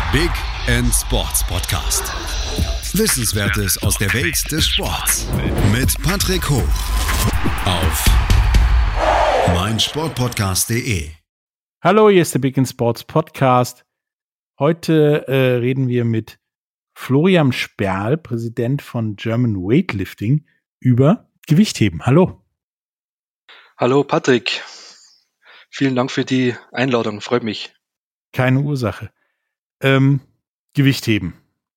Big End Sports Podcast. Wissenswertes aus der Welt des Sports mit Patrick Hoch auf meinsportpodcast.de. Hallo, hier ist der Big End Sports Podcast. Heute reden wir mit Florian Sperl, Präsident von German Weightlifting, über Gewichtheben. Hallo. Hallo Patrick. Vielen Dank für die Einladung, freut mich. Keine Ursache. Gewichtheben.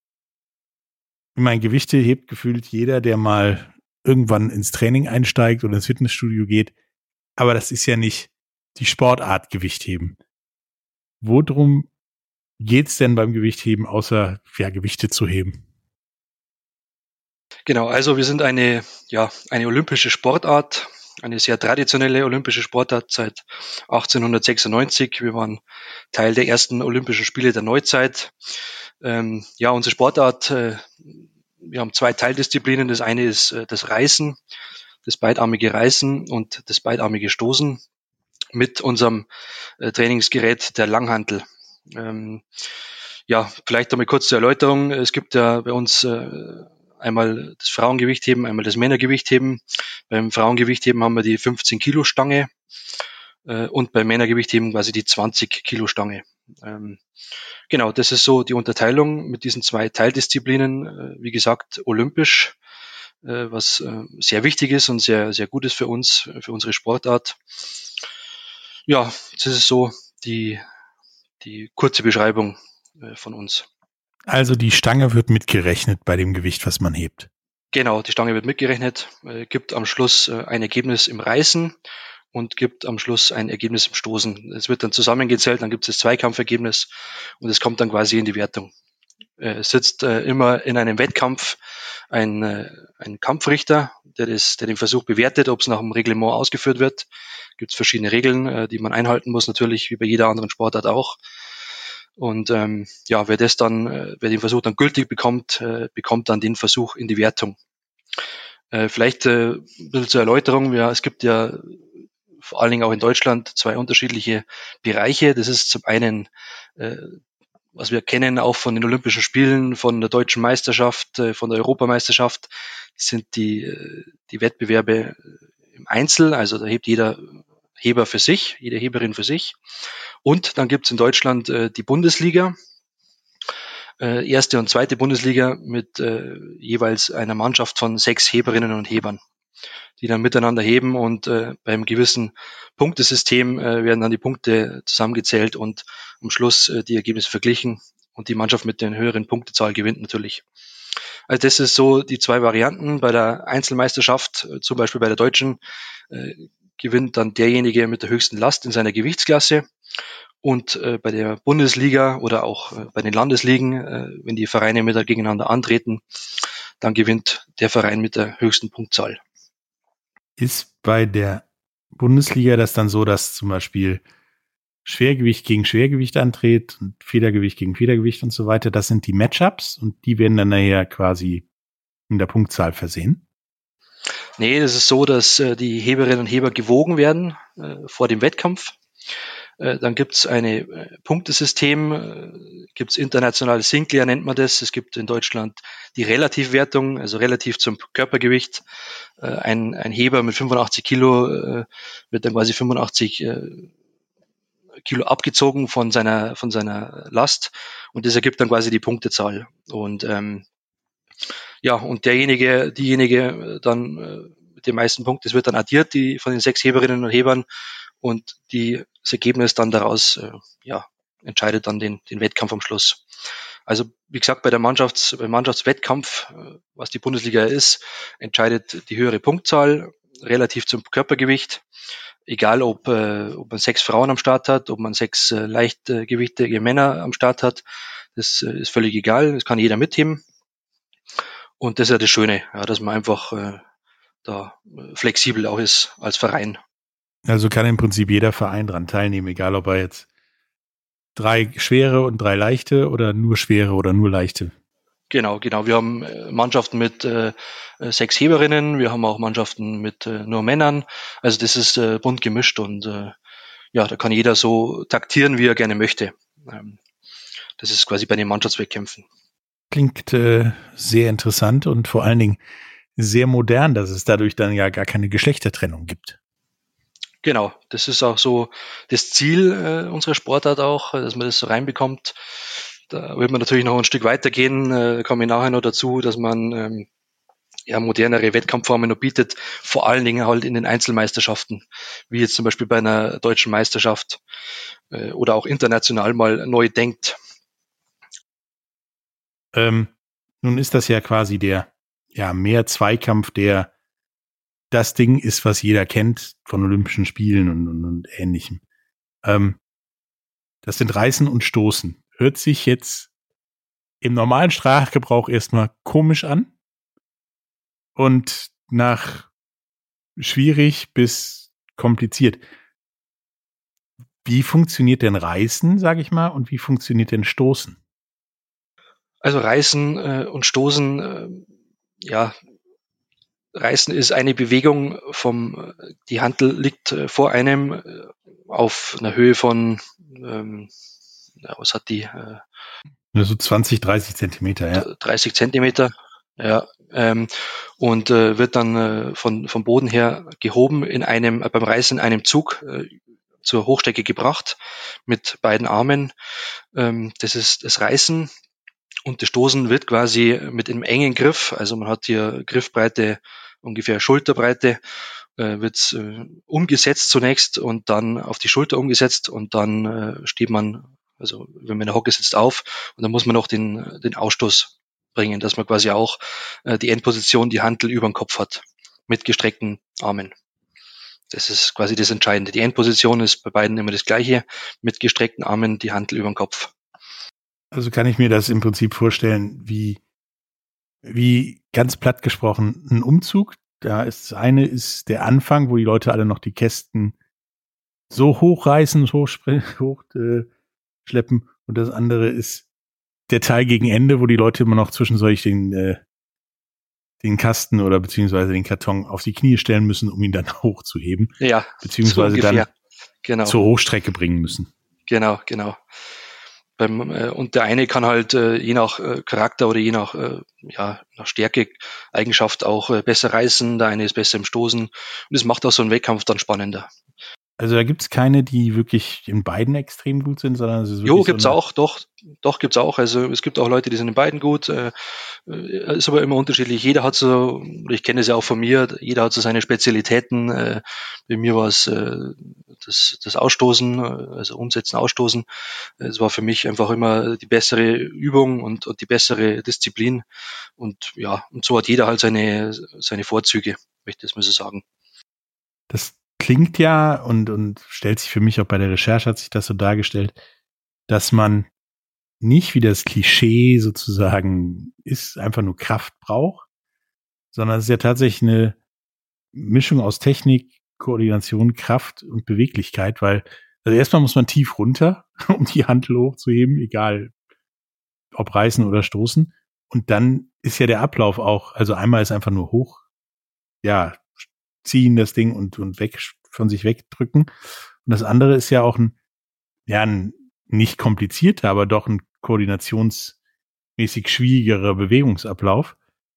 Ich meine, Gewichte hebt gefühlt jeder, der mal irgendwann ins Training einsteigt oder ins Fitnessstudio geht. Aber das ist ja nicht die Sportart Gewichtheben. Worum geht's denn beim Gewichtheben, außer Gewichte zu heben? Genau, also wir sind eine olympische Sportart, eine sehr traditionelle olympische Sportart seit 1896. Wir waren Teil der ersten Olympischen Spiele der Neuzeit. Unsere Sportart, wir haben zwei Teildisziplinen. Das eine ist das Reißen, das beidarmige Reißen und das beidarmige Stoßen mit unserem Trainingsgerät der Langhantel. Vielleicht einmal kurz zur Erläuterung. Es gibt ja bei uns einmal das Frauengewichtheben, einmal das Männergewichtheben. Beim Frauengewichtheben haben wir die 15 Kilo Stange und beim Männergewichtheben quasi die 20 Kilo Stange. Das ist so die Unterteilung mit diesen zwei Teildisziplinen. Wie gesagt, olympisch, was sehr wichtig ist und sehr, sehr gut ist für uns, für unsere Sportart. Ja, das ist so die kurze Beschreibung von uns. Also die Stange wird mitgerechnet bei dem Gewicht, was man hebt. Genau, die Stange wird mitgerechnet, gibt am Schluss ein Ergebnis im Reißen und gibt am Schluss ein Ergebnis im Stoßen. Es wird dann zusammengezählt, dann gibt es das Zweikampfergebnis und es kommt dann quasi in die Wertung. Es sitzt immer in einem Wettkampf ein Kampfrichter, der den Versuch bewertet, ob es nach dem Reglement ausgeführt wird. Gibt es verschiedene Regeln, die man einhalten muss, natürlich wie bei jeder anderen Sportart auch. Und wer den Versuch dann gültig bekommt, bekommt dann den Versuch in die Wertung. Vielleicht ein bisschen zur Erläuterung. Es gibt ja vor allen Dingen auch in Deutschland zwei unterschiedliche Bereiche. Das ist zum einen, was wir kennen auch von den Olympischen Spielen, von der Deutschen Meisterschaft, von der Europameisterschaft, sind die Wettbewerbe im Einzel. Also da hebt jeder Heber für sich, jede Heberin für sich. Und dann gibt's in Deutschland die Bundesliga, erste und zweite Bundesliga mit jeweils einer Mannschaft von 6 Heberinnen und Hebern, die dann miteinander heben und beim gewissen Punktesystem werden dann die Punkte zusammengezählt und am Schluss die Ergebnisse verglichen und die Mannschaft mit der höheren Punktezahl gewinnt natürlich. Also das ist so die zwei Varianten. Bei der Einzelmeisterschaft, zum Beispiel bei der Deutschen, gewinnt dann derjenige mit der höchsten Last in seiner Gewichtsklasse. Und bei der Bundesliga oder auch bei den Landesligen, wenn die Vereine gegeneinander antreten, dann gewinnt der Verein mit der höchsten Punktzahl. Ist bei der Bundesliga das dann so, dass zum Beispiel Schwergewicht gegen Schwergewicht antritt und Federgewicht gegen Federgewicht und so weiter, das sind die Matchups und die werden dann nachher quasi in der Punktzahl versehen? Nee, das ist so, dass die Heberinnen und Heber gewogen werden vor dem Wettkampf. Dann gibt's ein Punktesystem, gibt's internationales Sinclair nennt man das. Es gibt in Deutschland die Relativwertung, also relativ zum Körpergewicht. Ein Heber mit 85 Kilo wird dann quasi 85 Kilo abgezogen von seiner Last und das ergibt dann quasi die Punktezahl. Und und diejenige dann mit den meisten Punkten, das wird dann addiert, die von den 6 Heberinnen und Hebern und das Ergebnis dann daraus entscheidet dann den Wettkampf am Schluss. Also wie gesagt, beim Mannschaftswettkampf, was die Bundesliga ist, entscheidet die höhere Punktzahl relativ zum Körpergewicht. Egal, ob man 6 Frauen am Start hat, ob man 6 leichtgewichtige Männer am Start hat, das ist völlig egal, das kann jeder mitheben. Und das ist ja das Schöne, dass man einfach flexibel auch ist als Verein. Also kann im Prinzip jeder Verein dran teilnehmen, egal ob er jetzt 3 schwere und 3 leichte oder nur schwere oder nur leichte. Genau. Wir haben Mannschaften mit 6 Heberinnen, wir haben auch Mannschaften mit nur Männern. Also das ist bunt gemischt und da kann jeder so taktieren, wie er gerne möchte. Das ist quasi bei den Mannschaftswettkämpfen. Klingt sehr interessant und vor allen Dingen sehr modern, dass es dadurch dann ja gar keine Geschlechtertrennung gibt. Genau, das ist auch so das Ziel unserer Sportart auch, dass man das so reinbekommt. Da wird man natürlich noch ein Stück weitergehen, komme ich nachher noch dazu, dass man modernere Wettkampfformen noch bietet, vor allen Dingen halt in den Einzelmeisterschaften, wie jetzt zum Beispiel bei einer deutschen Meisterschaft oder auch international mal neu denkt. Nun ist das ja quasi der Mehr-Zweikampf, der das Ding ist, was jeder kennt von Olympischen Spielen und Ähnlichem. Das sind Reißen und Stoßen. Hört sich jetzt im normalen Sprachgebrauch erstmal komisch an und nach schwierig bis kompliziert. Wie funktioniert denn Reißen, sage ich mal, und wie funktioniert denn Stoßen? Also Reißen und Stoßen, Reißen ist eine Bewegung die Hantel liegt vor einem auf einer Höhe von, was hat die? So 20, 30 Zentimeter, ja. 30 Zentimeter, ja. Und wird dann vom Boden her gehoben beim Reißen in einem Zug zur Hochstrecke gebracht mit beiden Armen. Das ist das Reißen. Und das Stoßen wird quasi mit einem engen Griff, also man hat hier Griffbreite, ungefähr Schulterbreite, wird umgesetzt zunächst und dann auf die Schulter umgesetzt und dann steht man, also wenn man in der Hocke sitzt, auf und dann muss man noch den Ausstoß bringen, dass man quasi auch die Endposition, die Hantel über dem Kopf hat, mit gestreckten Armen. Das ist quasi das Entscheidende. Die Endposition ist bei beiden immer das gleiche, mit gestreckten Armen die Hantel über dem Kopf. Also kann ich mir das im Prinzip vorstellen, wie ganz platt gesprochen ein Umzug. Das eine ist der Anfang, wo die Leute alle noch die Kästen so hochreißen, hochschleppen. Und das andere ist der Teil gegen Ende, wo die Leute immer noch zwischendurch den Kasten oder beziehungsweise den Karton auf die Knie stellen müssen, um ihn dann hochzuheben. Ja, beziehungsweise so dann zur Hochstrecke bringen müssen. Genau. Und der eine kann halt je nach Charakter oder je nach Stärke, Eigenschaft auch besser reißen, der eine ist besser im Stoßen und das macht auch so einen Wettkampf dann spannender. Also da gibt's keine, die wirklich in beiden extrem gut sind, sondern es ist wirklich gibt's auch, doch gibt's auch. Also es gibt auch Leute, die sind in beiden gut. Ist aber immer unterschiedlich. Jeder hat so, ich kenne es ja auch von mir, jeder hat so seine Spezialitäten. Bei mir war es das Ausstoßen, also Umsetzen, Ausstoßen. Es war für mich einfach immer die bessere Übung und die bessere Disziplin. Und so hat jeder halt seine Vorzüge, möchte ich das mal so sagen. Das klingt ja und stellt sich für mich auch bei der Recherche, hat sich das so dargestellt, dass man nicht wie das Klischee sozusagen ist, einfach nur Kraft braucht, sondern es ist ja tatsächlich eine Mischung aus Technik, Koordination, Kraft und Beweglichkeit, weil also erstmal muss man tief runter, um die Hantel hochzuheben, egal ob reißen oder stoßen. Und dann ist ja der Ablauf auch, also einmal ist einfach nur hoch, ziehen das Ding und weg von sich wegdrücken. Und das andere ist ja auch ein nicht komplizierter, aber doch ein koordinationsmäßig schwierigerer Bewegungsablauf.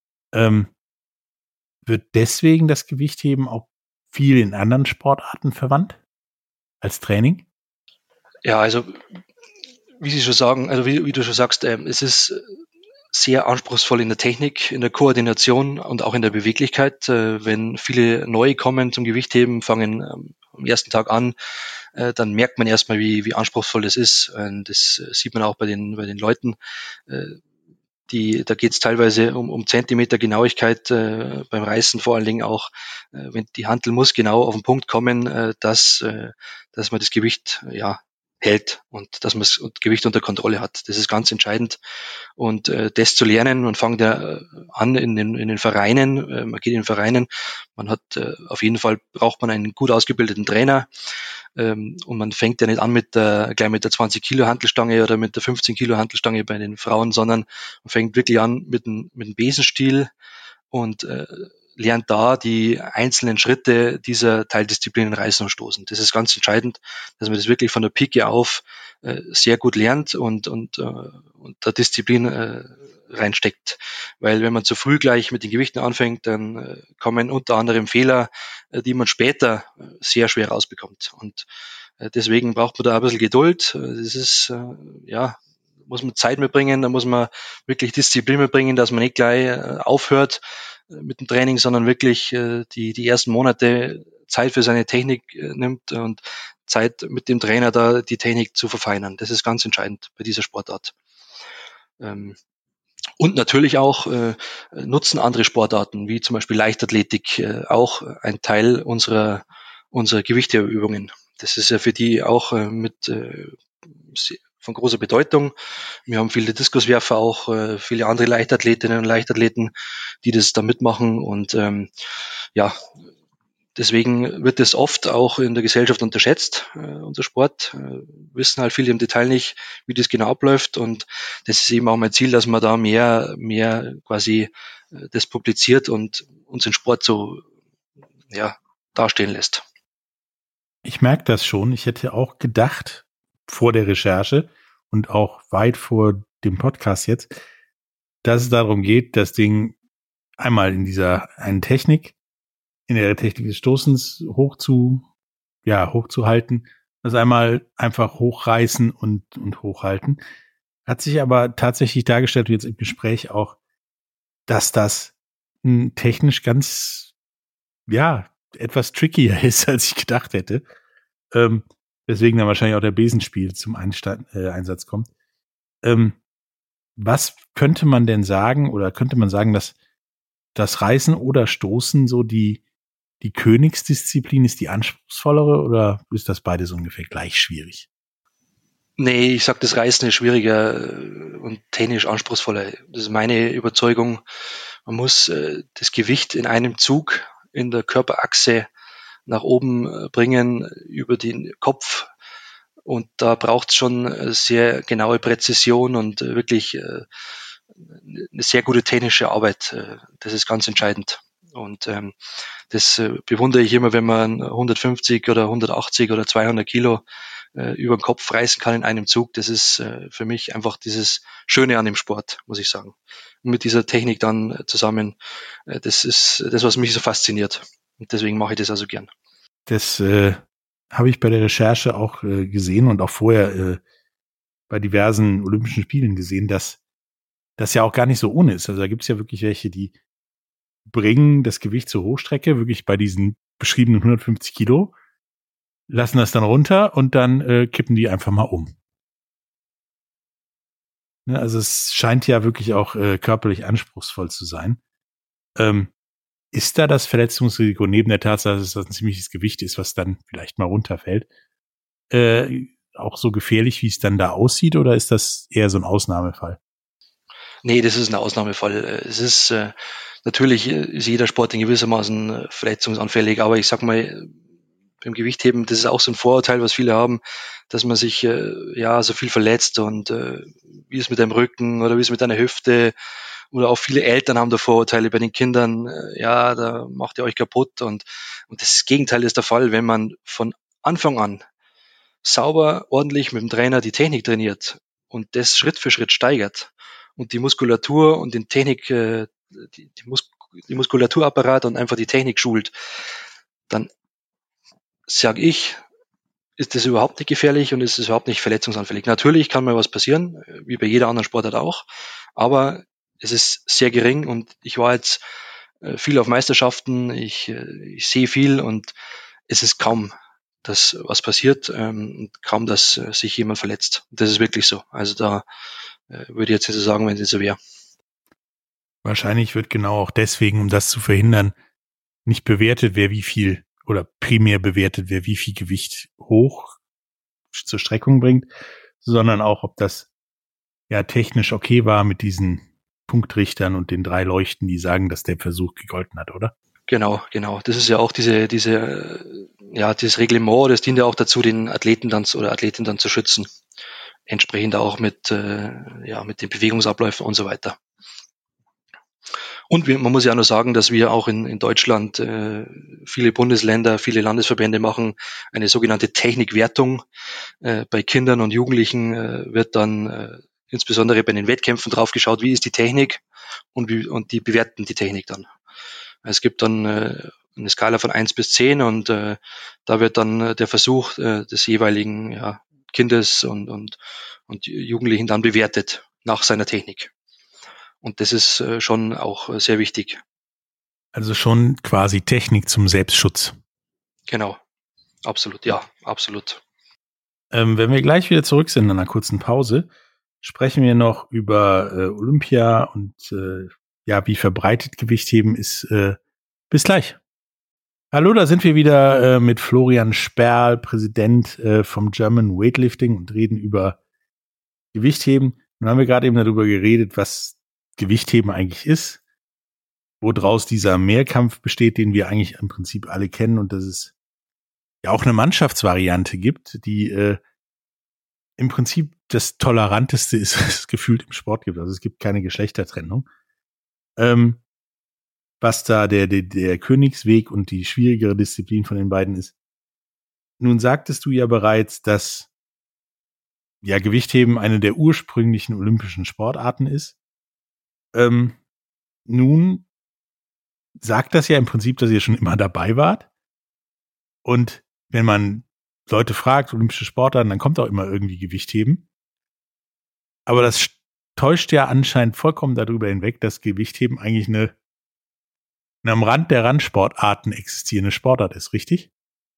Wird deswegen das Gewichtheben auch viel in anderen Sportarten verwandt als Training? Ja, also wie Sie schon sagen, also wie du schon sagst, es ist sehr anspruchsvoll in der Technik, in der Koordination und auch in der Beweglichkeit. Wenn viele Neue kommen zum Gewichtheben, fangen am ersten Tag an, dann merkt man erstmal, wie anspruchsvoll das ist. Und das sieht man auch bei den Leuten. Da geht es teilweise um Zentimeter Genauigkeit beim Reißen, vor allen Dingen auch, wenn die Hantel muss genau auf den Punkt kommen, dass man das Gewicht hält und dass man das Gewicht unter Kontrolle hat. Das ist ganz entscheidend. Und das zu lernen, man fängt ja an in den Vereinen, man geht in den Vereinen, man hat auf jeden Fall braucht man einen gut ausgebildeten Trainer, und man fängt ja nicht an gleich mit der 20 Kilo Hantelstange oder mit der 15 Kilo Hantelstange bei den Frauen, sondern man fängt wirklich an mit dem Besenstiel und lernt da die einzelnen Schritte dieser Teildisziplinen Reißen und Stoßen. Das ist ganz entscheidend, dass man das wirklich von der Pike auf sehr gut lernt und der Disziplin reinsteckt. Weil wenn man zu früh gleich mit den Gewichten anfängt, dann kommen unter anderem Fehler, die man später sehr schwer rausbekommt. Und deswegen braucht man da ein bisschen Geduld. Das ist, muss man Zeit mitbringen, da muss man wirklich Disziplin mitbringen, dass man nicht gleich aufhört mit dem Training, sondern wirklich die ersten Monate Zeit für seine Technik nimmt und Zeit mit dem Trainer da die Technik zu verfeinern. Das ist ganz entscheidend bei dieser Sportart. Und natürlich auch nutzen andere Sportarten, wie zum Beispiel Leichtathletik, auch ein Teil unserer Gewichteübungen. Das ist ja für die auch von großer Bedeutung. Wir haben viele Diskuswerfer, auch viele andere Leichtathletinnen und Leichtathleten, die das da mitmachen. Und deswegen wird es oft auch in der Gesellschaft unterschätzt, unser Sport. Wissen halt viele im Detail nicht, wie das genau abläuft. Und das ist eben auch mein Ziel, dass man da mehr quasi das publiziert und unseren Sport so dastehen lässt. Ich merke das schon. Ich hätte auch gedacht, vor der Recherche und auch weit vor dem Podcast jetzt, dass es darum geht, das Ding einmal in dieser einen Technik, in der Technik des Stoßens hochzuhalten, das einmal einfach hochreißen und hochhalten. Hat sich aber tatsächlich dargestellt, jetzt im Gespräch auch, dass das technisch ganz, etwas trickier ist, als ich gedacht hätte. Deswegen dann wahrscheinlich auch der Besenspiel zum Einsatz kommt. Was könnte man denn sagen, oder könnte man sagen, dass das Reißen oder Stoßen so die Königsdisziplin ist, die anspruchsvollere, oder ist das beides ungefähr gleich schwierig? Nee, ich sag, das Reißen ist schwieriger und technisch anspruchsvoller. Das ist meine Überzeugung. Man muss das Gewicht in einem Zug in der Körperachse nach oben bringen über den Kopf. Und da braucht es schon sehr genaue Präzision und wirklich eine sehr gute technische Arbeit. Das ist ganz entscheidend. Und das bewundere ich immer, wenn man 150 oder 180 oder 200 Kilo über den Kopf reißen kann in einem Zug. Das ist für mich einfach dieses Schöne an dem Sport, muss ich sagen. Und mit dieser Technik dann zusammen, das ist das, was mich so fasziniert. Und deswegen mache ich das also gern. Das habe ich bei der Recherche auch gesehen und auch vorher bei diversen Olympischen Spielen gesehen, dass das ja auch gar nicht so ohne ist. Also da gibt es ja wirklich welche, die bringen das Gewicht zur Hochstrecke, wirklich bei diesen beschriebenen 150 Kilo, lassen das dann runter und dann kippen die einfach mal um. Ne, also es scheint ja wirklich auch körperlich anspruchsvoll zu sein. Ist da das Verletzungsrisiko neben der Tatsache, dass das ein ziemliches Gewicht ist, was dann vielleicht mal runterfällt, auch so gefährlich, wie es dann da aussieht, oder ist das eher so ein Ausnahmefall? Nee, das ist ein Ausnahmefall. Es ist natürlich ist jeder Sport in gewissermaßen verletzungsanfällig, aber ich sag mal, beim Gewichtheben, das ist auch so ein Vorurteil, was viele haben, dass man sich so viel verletzt und wie ist mit deinem Rücken oder wie ist mit deiner Hüfte, oder auch viele Eltern haben da Vorurteile bei den Kindern, da macht ihr euch kaputt, und das Gegenteil ist der Fall, wenn man von Anfang an sauber, ordentlich mit dem Trainer die Technik trainiert und das Schritt für Schritt steigert und die Muskulatur und den die Muskulaturapparat und einfach die Technik schult, dann sage ich, ist das überhaupt nicht gefährlich und ist es überhaupt nicht verletzungsanfällig. Natürlich kann mal was passieren, wie bei jeder anderen Sportart auch, aber es ist sehr gering, und ich war jetzt viel auf Meisterschaften, ich sehe viel, und es ist kaum, dass was passiert, und kaum, dass sich jemand verletzt. Das ist wirklich so. Also da würde ich jetzt nicht so sagen, wenn es so wäre. Wahrscheinlich wird genau auch deswegen, um das zu verhindern, nicht bewertet, wer wie viel, oder primär bewertet, wer wie viel Gewicht hoch zur Streckung bringt, sondern auch, ob das ja technisch okay war mit diesen Punktrichtern und den 3 Leuchten, die sagen, dass der Versuch gegolten hat, oder? Genau. Das ist ja auch dieses Reglement, das dient ja auch dazu, den Athleten dann oder Athletin dann zu schützen. Entsprechend auch mit den Bewegungsabläufen und so weiter. Und man muss ja auch noch sagen, dass wir auch in Deutschland viele Bundesländer, viele Landesverbände machen eine sogenannte Technikwertung. Bei Kindern und Jugendlichen wird dann insbesondere bei den Wettkämpfen drauf geschaut, wie ist die Technik und die bewerten die Technik dann. Es gibt dann eine Skala von 1 bis 10 und da wird dann der Versuch des jeweiligen Kindes und Jugendlichen dann bewertet nach seiner Technik. Und das ist schon auch sehr wichtig. Also schon quasi Technik zum Selbstschutz. Genau, absolut, ja, absolut. Wenn wir gleich wieder zurück sind in einer kurzen Pause, sprechen wir noch über Olympia und wie verbreitet Gewichtheben ist. Bis gleich. Hallo, da sind wir wieder mit Florian Sperl, Präsident vom German Weightlifting und reden über Gewichtheben. Nun haben wir gerade eben darüber geredet, was Gewichtheben eigentlich ist, woraus dieser Mehrkampf besteht, den wir eigentlich im Prinzip alle kennen und dass es ja auch eine Mannschaftsvariante gibt, die im Prinzip das Toleranteste ist, was es gefühlt im Sport gibt. Also es gibt keine Geschlechtertrennung. Was da der Königsweg und die schwierigere Disziplin von den beiden ist. Nun sagtest du ja bereits, dass ja Gewichtheben eine der ursprünglichen olympischen Sportarten ist. Nun sagt das ja im Prinzip, dass ihr schon immer dabei wart. Und wenn man Leute fragt, olympische Sportarten, dann kommt auch immer irgendwie Gewichtheben. Aber das täuscht ja anscheinend vollkommen darüber hinweg, dass Gewichtheben eigentlich eine am Rand der Randsportarten existierende Sportart ist, richtig?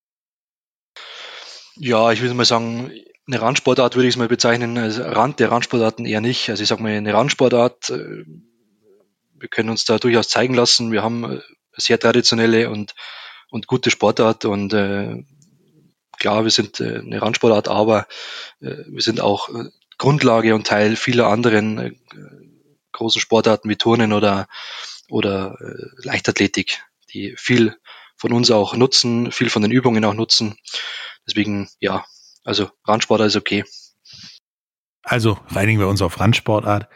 Ja, ich würde mal sagen, eine Randsportart würde ich es mal bezeichnen, als Rand der Randsportarten eher nicht. Also ich sage mal, eine Randsportart, wir können uns da durchaus zeigen lassen. Wir haben eine sehr traditionelle und gute Sportart und klar, wir sind eine Randsportart, aber wir sind auch Grundlage und Teil vieler anderen großen Sportarten wie Turnen oder Leichtathletik, die viel von uns auch nutzen, viel von den Übungen auch nutzen. Deswegen, ja, also Randsportart ist okay. Also reinigen wir uns auf Randsportart.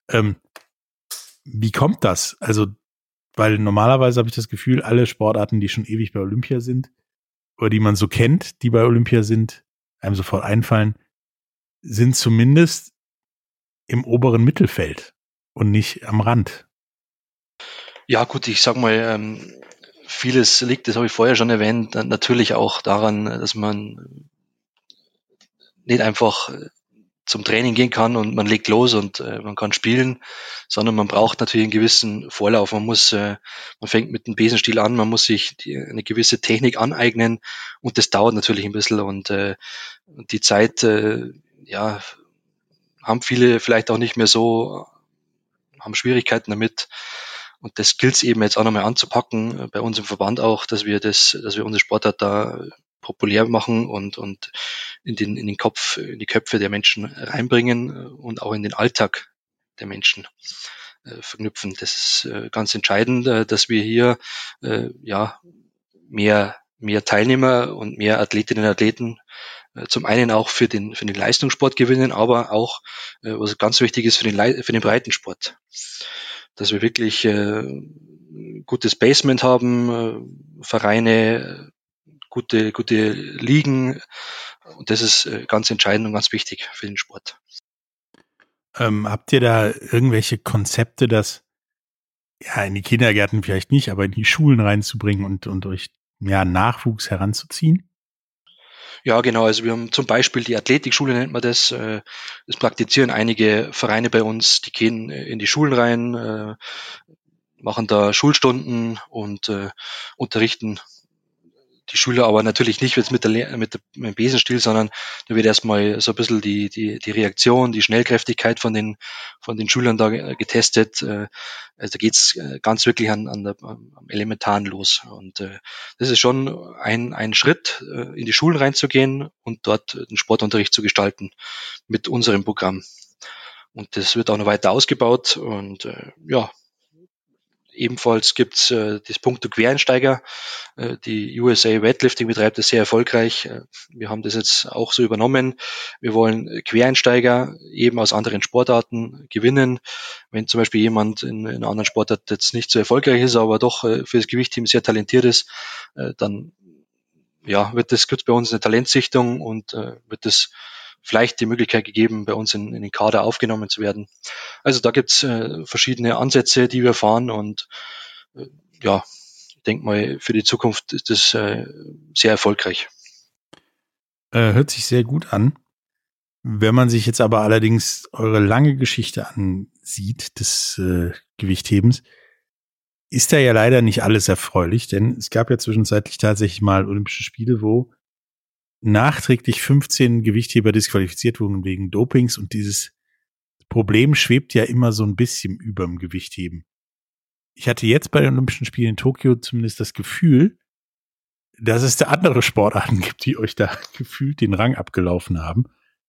Wie kommt das? Also, weil normalerweise habe ich das Gefühl, alle Sportarten, die schon ewig bei Olympia sind oder die man so kennt, die bei Olympia sind, einem sofort einfallen, sind zumindest im oberen Mittelfeld und nicht am Rand. Ja gut, ich sag mal, vieles liegt, das habe ich vorher schon erwähnt, natürlich auch daran, dass man nicht einfach zum Training gehen kann und man legt los und man kann spielen, sondern man braucht natürlich einen gewissen Vorlauf. Man fängt mit dem Besenstiel an, man muss sich eine gewisse Technik aneignen und das dauert natürlich ein bisschen und die Zeit, haben viele vielleicht auch nicht mehr so, haben Schwierigkeiten damit. Und das gilt es eben jetzt auch nochmal anzupacken, bei uns im Verband auch, dass wir unsere Sportart da populär machen und in die Köpfe der Menschen reinbringen und auch in den Alltag der Menschen verknüpfen. Das ist ganz entscheidend, dass wir hier mehr Teilnehmer und mehr Athletinnen und Athleten zum einen auch für den Leistungssport gewinnen, aber auch, was ganz wichtig ist, für den Breitensport. Dass wir wirklich gutes Basement haben, Vereine, gute Ligen. Und das ist ganz entscheidend und ganz wichtig für den Sport. Habt ihr da irgendwelche Konzepte, das in die Kindergärten vielleicht nicht, aber in die Schulen reinzubringen und euch Nachwuchs heranzuziehen? Ja, genau. Also wir haben zum Beispiel die Athletikschule, nennt man das. Das praktizieren einige Vereine bei uns. Die gehen in die Schulen rein, machen da Schulstunden und unterrichten die Schüler aber natürlich nicht jetzt mit dem Besenstiel, sondern da wird erstmal so ein bisschen die Reaktion, die Schnellkräftigkeit von den Schülern da getestet. Also da geht's ganz wirklich am Elementaren los. Und das ist schon ein Schritt, in die Schulen reinzugehen und dort den Sportunterricht zu gestalten mit unserem Programm. Und das wird auch noch weiter ausgebaut und Ebenfalls gibt's das Punkto Quereinsteiger. Die USA Weightlifting betreibt das sehr erfolgreich. Wir haben das jetzt auch so übernommen. Wir wollen Quereinsteiger eben aus anderen Sportarten gewinnen. Wenn zum Beispiel jemand in einer anderen Sportart jetzt nicht so erfolgreich ist, aber doch für das Gewichtheben sehr talentiert ist, dann gibt's bei uns eine Talentsichtung und wird es vielleicht die Möglichkeit gegeben, bei uns in den Kader aufgenommen zu werden. Also da gibt's verschiedene Ansätze, die wir fahren und ja, ich denke mal, für die Zukunft ist das sehr erfolgreich. Hört sich sehr gut an. Wenn man sich jetzt aber allerdings eure lange Geschichte ansieht des Gewichthebens, ist da ja leider nicht alles erfreulich, denn es gab ja zwischenzeitlich tatsächlich mal Olympische Spiele, wo nachträglich 15 Gewichtheber disqualifiziert wurden wegen Dopings und dieses Problem schwebt ja immer so ein bisschen über dem Gewichtheben. Ich hatte jetzt bei den Olympischen Spielen in Tokio zumindest das Gefühl, dass es da andere Sportarten gibt, die euch da gefühlt den Rang abgelaufen haben.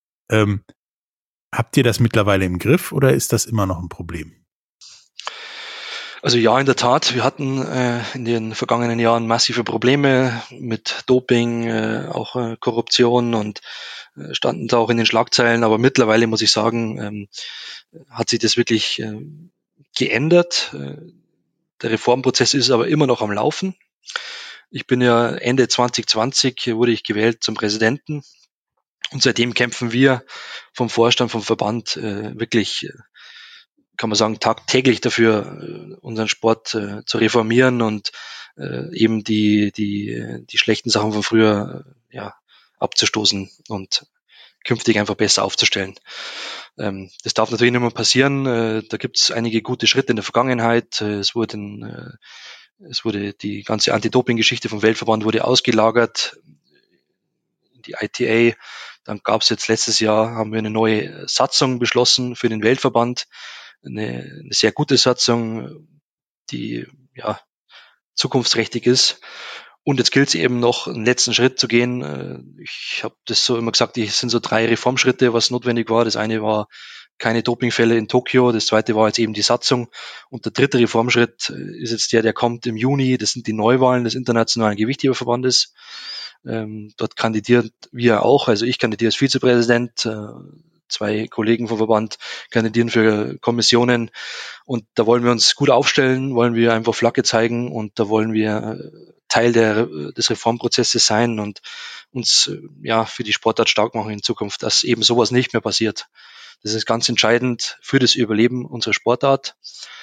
Habt ihr das mittlerweile im Griff oder ist das immer noch ein Problem? Also ja, in der Tat, wir hatten in den vergangenen Jahren massive Probleme mit Doping, auch Korruption und standen da auch in den Schlagzeilen. Aber mittlerweile muss ich sagen, hat sich das wirklich geändert. Der Reformprozess ist aber immer noch am Laufen. Ich bin ja Ende 2020 wurde ich gewählt zum Präsidenten und seitdem kämpfen wir vom Vorstand, vom Verband wirklich, kann man sagen, tagtäglich dafür, unseren Sport zu reformieren und eben die schlechten Sachen von früher abzustoßen und künftig einfach besser aufzustellen. Das darf natürlich nicht mehr passieren. Da gibt es einige gute Schritte in der Vergangenheit. Es wurde die ganze Anti-Doping-Geschichte vom Weltverband wurde ausgelagert in die ITA. Dann gab es jetzt letztes Jahr, haben wir eine neue Satzung beschlossen für den Weltverband. Eine sehr gute Satzung, die zukunftsträchtig ist. Und jetzt gilt es eben noch, einen letzten Schritt zu gehen. Ich habe das so immer gesagt, es sind so 3 Reformschritte, was notwendig war. Das eine war keine Dopingfälle in Tokio, das zweite war jetzt eben die Satzung. Und der dritte Reformschritt ist jetzt der kommt im Juni. Das sind die Neuwahlen des Internationalen Gewichtheberverbandes. Dort kandidieren wir auch. Also ich kandidiere als Vizepräsident. 2 Kollegen vom Verband kandidieren für Kommissionen und da wollen wir uns gut aufstellen, wollen wir einfach Flagge zeigen und da wollen wir Teil des Reformprozesses sein und uns für die Sportart stark machen in Zukunft, dass eben sowas nicht mehr passiert. Das ist ganz entscheidend für das Überleben unserer Sportart.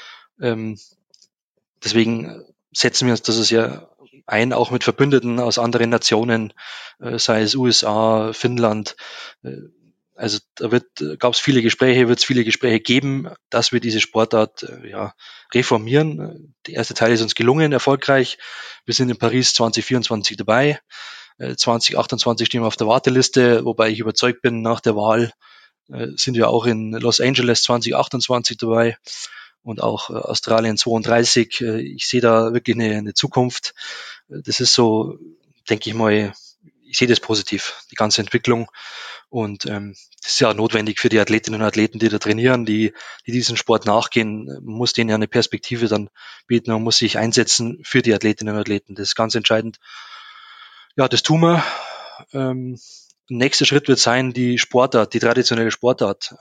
Deswegen setzen wir uns das ja ein, auch mit Verbündeten aus anderen Nationen, sei es USA, Finnland. Also da gab es viele Gespräche, wird es viele Gespräche geben, dass wir diese Sportart reformieren. Der erste Teil ist uns gelungen, erfolgreich. Wir sind in Paris 2024 dabei. 2028 stehen wir auf der Warteliste, wobei ich überzeugt bin, nach der Wahl sind wir auch in Los Angeles 2028 dabei und auch Australien 32. Ich sehe da wirklich eine Zukunft. Das ist so, denke ich mal, ich sehe das positiv, die ganze Entwicklung. Und das ist ja notwendig für die Athletinnen und Athleten, die da trainieren, die diesen Sport nachgehen. Man muss denen ja eine Perspektive dann bieten, man muss sich einsetzen für die Athletinnen und Athleten. Das ist ganz entscheidend. Ja, das tun wir. Nächster Schritt wird sein, die Sportart, die traditionelle Sportart.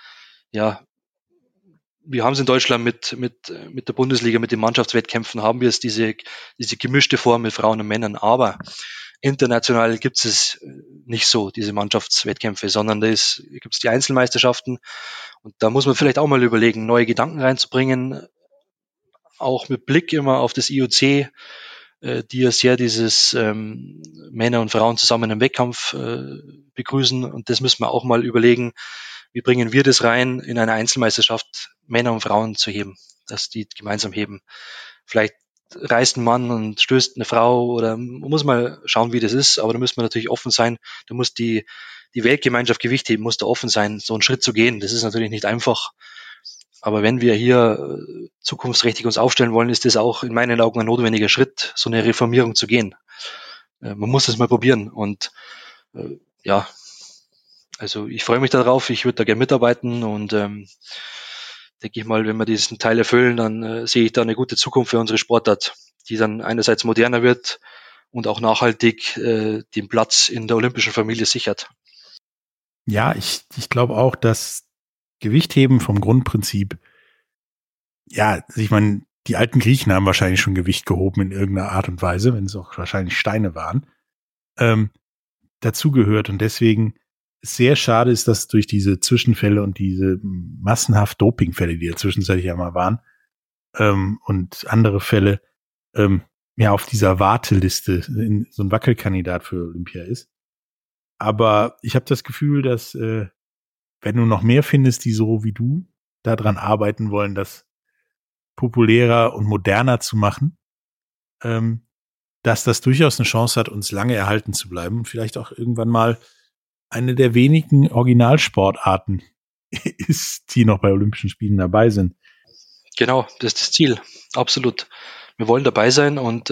Wir haben es in Deutschland mit der Bundesliga, mit den Mannschaftswettkämpfen, haben wir es diese gemischte Form mit Frauen und Männern. Aber international gibt es nicht so, diese Mannschaftswettkämpfe, sondern da gibt es die Einzelmeisterschaften. Und da muss man vielleicht auch mal überlegen, neue Gedanken reinzubringen, auch mit Blick immer auf das IOC, die ja sehr dieses Männer und Frauen zusammen im Wettkampf begrüßen. Und das müssen wir auch mal überlegen, wie bringen wir das rein, in eine Einzelmeisterschaft Männer und Frauen zu heben, dass die gemeinsam heben. Vielleicht reißt ein Mann und stößt eine Frau oder man muss mal schauen, wie das ist, aber da müssen wir natürlich offen sein. Da muss die Weltgemeinschaft Gewicht heben, muss da offen sein, so einen Schritt zu gehen. Das ist natürlich nicht einfach. Aber wenn wir hier zukunftsträchtig uns aufstellen wollen, ist das auch in meinen Augen ein notwendiger Schritt, so eine Reformierung zu gehen. Man muss das mal probieren und also ich freue mich darauf, ich würde da gerne mitarbeiten und denke ich mal, wenn wir diesen Teil erfüllen, dann sehe ich da eine gute Zukunft für unsere Sportart, die dann einerseits moderner wird und auch nachhaltig den Platz in der olympischen Familie sichert. Ja, ich glaube auch, dass Gewichtheben vom Grundprinzip, ja, ich meine, die alten Griechen haben wahrscheinlich schon Gewicht gehoben in irgendeiner Art und Weise, wenn es auch wahrscheinlich Steine waren, dazugehört. Und deswegen sehr schade ist, dass durch diese Zwischenfälle und diese massenhaft Dopingfälle, die ja zwischenzeitlich ja mal waren, und andere Fälle, ja, auf dieser Warteliste so ein Wackelkandidat für Olympia ist. Aber ich habe das Gefühl, dass wenn du noch mehr findest, die so wie du daran arbeiten wollen, das populärer und moderner zu machen, dass das durchaus eine Chance hat, uns lange erhalten zu bleiben und vielleicht auch irgendwann mal eine der wenigen Originalsportarten ist, die noch bei Olympischen Spielen dabei sind. Genau, das ist das Ziel, absolut. Wir wollen dabei sein und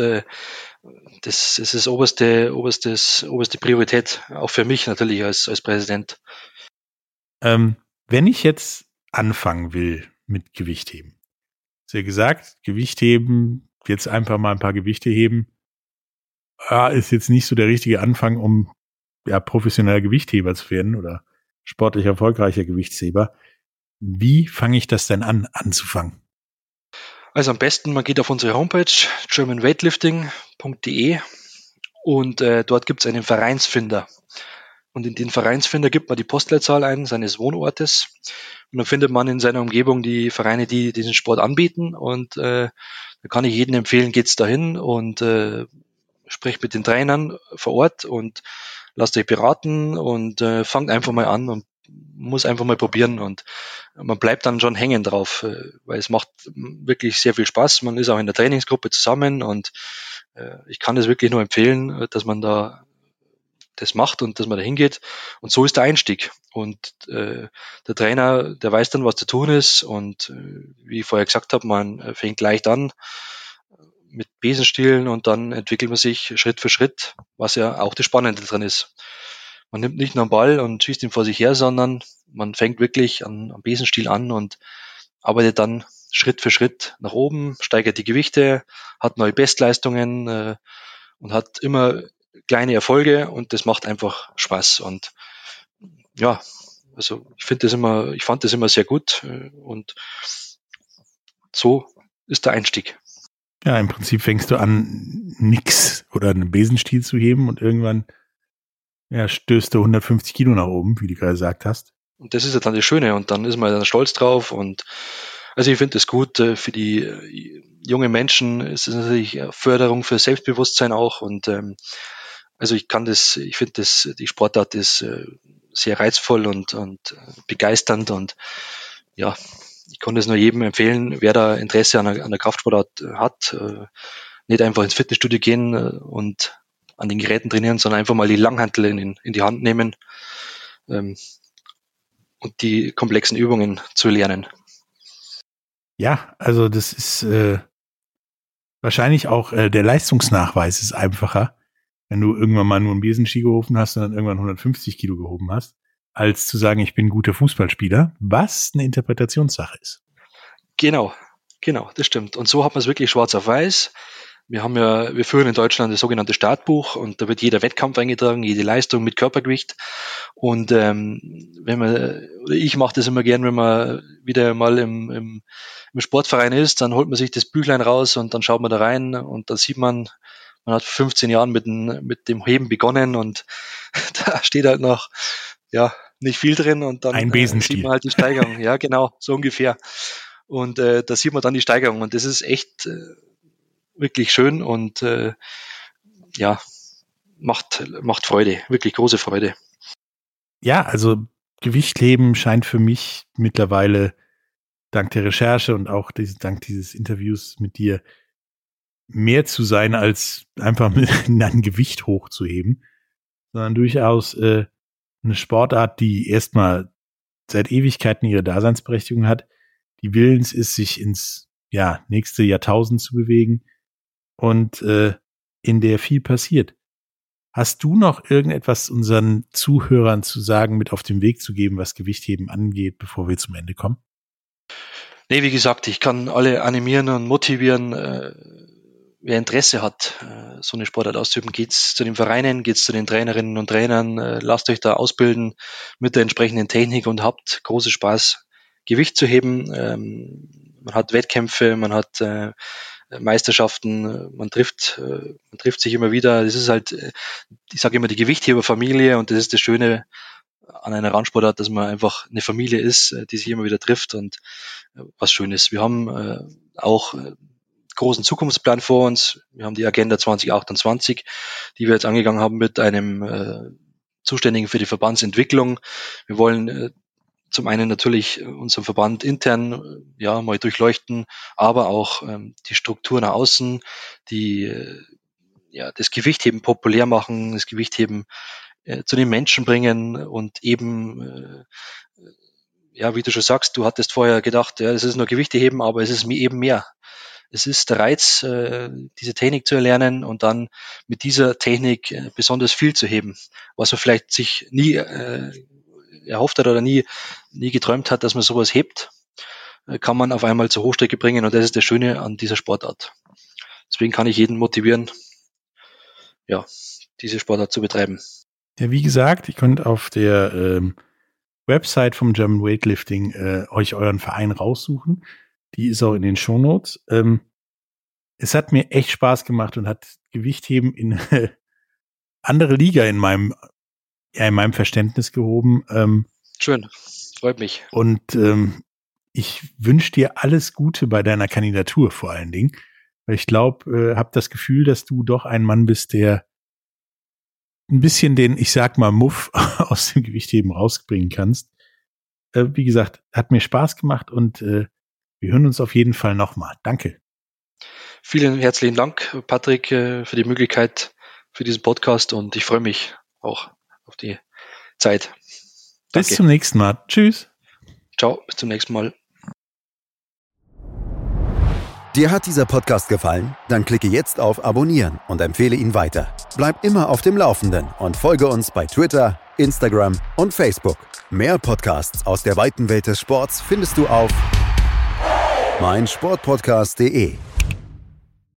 das ist oberste Priorität, auch für mich natürlich als Präsident. Wenn ich jetzt anfangen will mit Gewichtheben, hast du ja gesagt, Gewichtheben, jetzt einfach mal ein paar Gewichte heben, ist jetzt nicht so der richtige Anfang, um ja professioneller Gewichtheber zu werden oder sportlich erfolgreicher Gewichtsheber. Wie fange ich das denn anzufangen? Also am besten, man geht auf unsere Homepage germanweightlifting.de und dort gibt es einen Vereinsfinder. Und in den Vereinsfinder gibt man die Postleitzahl ein, seines Wohnortes. Und dann findet man in seiner Umgebung die Vereine, die diesen Sport anbieten. Und da kann ich jedem empfehlen, geht's dahin und sprecht mit den Trainern vor Ort und lasst euch beraten und fangt einfach mal an und muss einfach mal probieren und man bleibt dann schon hängen drauf, weil es macht wirklich sehr viel Spaß. Man ist auch in der Trainingsgruppe zusammen und ich kann es wirklich nur empfehlen, dass man da das macht und dass man da hingeht. Und so ist der Einstieg. Und der Trainer, der weiß dann, was zu tun ist. Und wie ich vorher gesagt habe, man fängt leicht an mit Besenstielen und dann entwickelt man sich Schritt für Schritt, was ja auch das Spannende dran ist. Man nimmt nicht nur einen Ball und schießt ihn vor sich her, sondern man fängt wirklich am Besenstiel an und arbeitet dann Schritt für Schritt nach oben, steigert die Gewichte, hat neue Bestleistungen und hat immer kleine Erfolge und das macht einfach Spaß. Und ja, also ich fand das immer sehr gut und so ist der Einstieg. Ja, im Prinzip fängst du an, nix oder einen Besenstiel zu heben und irgendwann stößt du 150 Kilo nach oben, wie du gerade gesagt hast. Und das ist ja dann das Schöne und dann ist man dann stolz drauf und also ich finde das gut für die jungen Menschen ist es natürlich eine Förderung für Selbstbewusstsein auch und also ich finde die Sportart ist sehr reizvoll und begeisternd und ja, ich kann das nur jedem empfehlen, wer da Interesse an der Kraftsportart hat, nicht einfach ins Fitnessstudio gehen und an den Geräten trainieren, sondern einfach mal die Langhantel in die Hand nehmen und die komplexen Übungen zu lernen. Ja, also das ist wahrscheinlich auch der Leistungsnachweis ist einfacher, wenn du irgendwann mal nur einen Besenski gehoben hast und dann irgendwann 150 Kilo gehoben hast, als zu sagen, ich bin ein guter Fußballspieler, was eine Interpretationssache ist. Genau, das stimmt. Und so hat man es wirklich schwarz auf weiß. Wir führen in Deutschland das sogenannte Startbuch und da wird jeder Wettkampf eingetragen, jede Leistung mit Körpergewicht. Und ich mache das immer gern, wenn man wieder mal im Sportverein ist, dann holt man sich das Büchlein raus und dann schaut man da rein und dann sieht man hat vor 15 Jahren mit dem Heben begonnen und da steht halt noch, nicht viel drin und dann ein Besenstiel. Sieht man halt die Steigerung. Ja, genau, so ungefähr. Und da sieht man dann die Steigerung und das ist echt wirklich schön und macht Freude, wirklich große Freude. Ja, also Gewichtheben scheint für mich mittlerweile dank der Recherche und auch dank dieses Interviews mit dir mehr zu sein, als einfach ein Gewicht hochzuheben, sondern durchaus eine Sportart, die erstmal seit Ewigkeiten ihre Daseinsberechtigung hat, die willens ist, sich ins nächste Jahrtausend zu bewegen und in der viel passiert. Hast du noch irgendetwas unseren Zuhörern zu sagen, mit auf den Weg zu geben, was Gewichtheben angeht, bevor wir zum Ende kommen? Nee, wie gesagt, ich kann alle animieren und motivieren, wer Interesse hat, so eine Sportart auszuüben. Geht's zu den Vereinen, geht's zu den Trainerinnen und Trainern, lasst euch da ausbilden mit der entsprechenden Technik und habt großen Spaß, Gewicht zu heben. Man hat Wettkämpfe, man hat Meisterschaften, man trifft sich immer wieder. Das ist halt, ich sage immer, die Gewichtheberfamilie, und das ist das Schöne an einer Randsportart, dass man einfach eine Familie ist, die sich immer wieder trifft, und was Schönes. Wir haben auch großen Zukunftsplan vor uns. Wir haben die Agenda 2028, die wir jetzt angegangen haben mit einem Zuständigen für die Verbandsentwicklung. Wir wollen zum einen natürlich unseren Verband intern mal durchleuchten, aber auch die Struktur nach außen, die das Gewichtheben populär machen, das Gewichtheben zu den Menschen bringen und eben wie du schon sagst, du hattest vorher gedacht, es ist nur Gewichteheben, aber es ist mir eben mehr. Es ist der Reiz, diese Technik zu erlernen und dann mit dieser Technik besonders viel zu heben, was man vielleicht sich nie erhofft hat oder nie geträumt hat, dass man sowas hebt, kann man auf einmal zur Hochstrecke bringen, und das ist das Schöne an dieser Sportart. Deswegen kann ich jeden motivieren, diese Sportart zu betreiben. Ja, wie gesagt, ihr könnt auf der Website vom German Weightlifting euch euren Verein raussuchen. Die ist auch in den Shownotes. Es hat mir echt Spaß gemacht und hat Gewichtheben in andere Liga in meinem Verständnis gehoben. Schön, freut mich. Und ich wünsche dir alles Gute bei deiner Kandidatur vor allen Dingen. Weil ich glaube, habe das Gefühl, dass du doch ein Mann bist, der ein bisschen den, ich sag mal, Muff aus dem Gewichtheben rausbringen kannst. Wie gesagt, hat mir Spaß gemacht, und wir hören uns auf jeden Fall nochmal. Danke. Vielen herzlichen Dank, Patrick, für die Möglichkeit für diesen Podcast, und ich freue mich auch auf die Zeit. Danke. Bis zum nächsten Mal. Tschüss. Ciao, bis zum nächsten Mal. Dir hat dieser Podcast gefallen? Dann klicke jetzt auf Abonnieren und empfehle ihn weiter. Bleib immer auf dem Laufenden und folge uns bei Twitter, Instagram und Facebook. Mehr Podcasts aus der weiten Welt des Sports findest du auf meinsportpodcast.de.